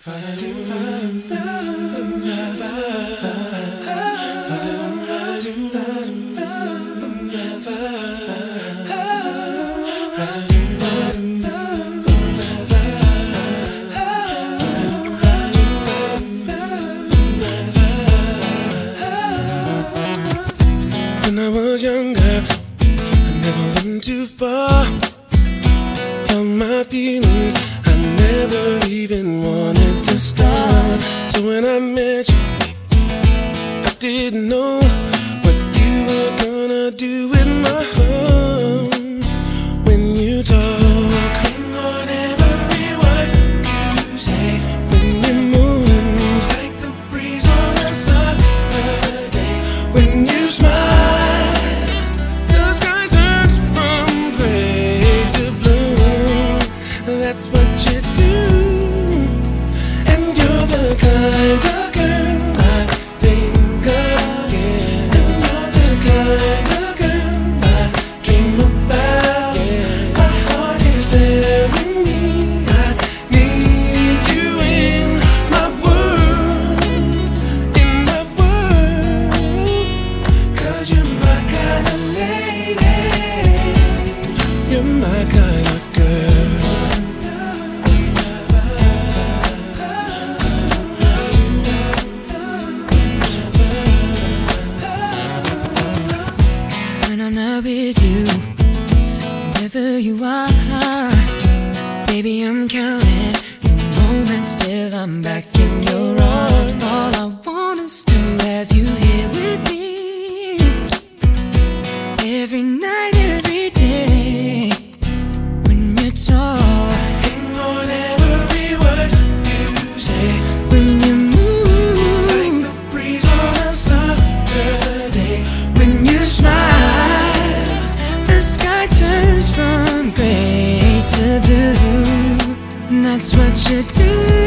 When I was younger, I never went too far. Held my feelings, I never even wanted to start. So when I met you, I didn't know what you were gonna do with my heart. When you talk, hang on every word you say. When you move like the breeze on a summer day. When you smile, the sky turns from gray to blue. That's what you do. And you're the kind of girl I think of, yeah. And you're the kind of girl I dream about, yeah. My heart is telling me I need you in my world, in my world. 'Cause you're my kind of lady, you're my kind of girl. When I'm not with you, wherever you are, baby, I'm counting the moments till I'm back in your arms. All I want is to have you here with me, every night, every day. When you talk, hang on every word you say. When you move like the breeze on a summer day. When you smile, the sky turns from gray to blue. And that's what you do.